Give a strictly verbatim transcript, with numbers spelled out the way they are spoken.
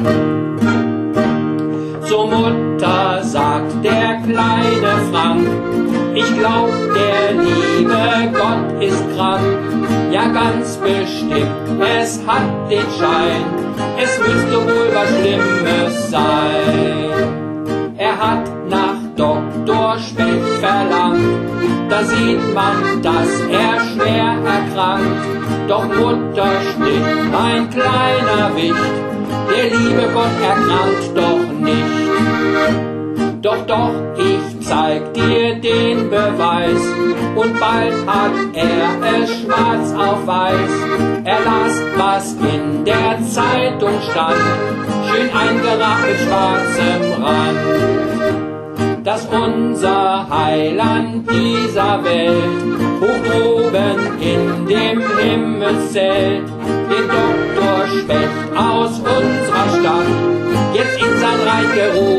Zur Mutter sagt der kleine Frank: Ich glaub, der liebe Gott ist krank. Ja, ganz bestimmt, es hat den Schein, es müsste wohl was Schlimmes sein. Er hat nach Doktor Specht verlangt, da sieht man, dass er schwer erkrankt. Doch Mutter spricht, mein kleiner Wicht, der liebe Gott erkrankt doch nicht. Doch, doch, ich zeig dir den Beweis, und bald hat er es schwarz auf weiß. Er las, was in der Zeitung stand, schön eingerahmt mit schwarzem Rand, dass unser Heiland dieser Welt hoch oben in dem Himmelszelt den Doktor Specht aus unserer Stadt jetzt in sein Reich gerufen